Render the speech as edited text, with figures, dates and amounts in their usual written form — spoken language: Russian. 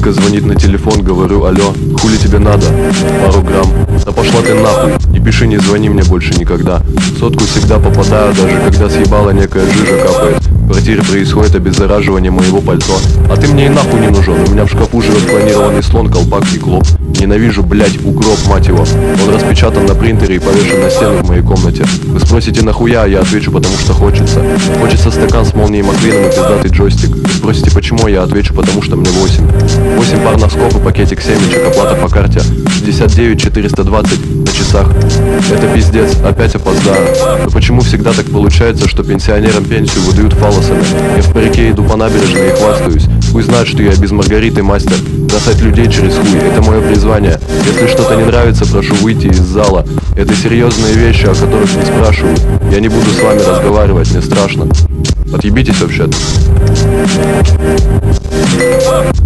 Вика звонит на телефон, говорю: алло, хули тебе надо? Пару грамм. Да пошла ты нахуй, не пиши, не звони мне больше никогда. Сотку всегда попадаю, даже когда съебала некая жижа капает. В квартире происходит обеззараживание моего пальто. А ты мне и нахуй не нужен, у меня в шкафу живет клонированный слон, колпак и клоп. Ненавижу, блять, укроп, мать его. Он распечатан на принтере и повешен на стену в моей комнате. Вы спросите, нахуя, а я отвечу: потому что хочется. Хочется стакан с молнией Маквином и пиздатый джойстик. Вы спросите, почему, я отвечу: потому что мне 8 пар носков и пакетик семечек, оплата по карте 69 420 на часах. Это пиздец, опять опоздаю. Но почему всегда так получается, что пенсионерам пенсию выдают фалосами? Я в парике иду по набережной и хвастаюсь. Хуй знает, что я без Маргариты мастер. Бросать людей через хуй, это мое призвание. Если что-то не нравится, прошу выйти из зала. Это серьезные вещи, о которых не спрашивают. Я не буду с вами разговаривать, мне страшно. Отъебитесь вообще-то.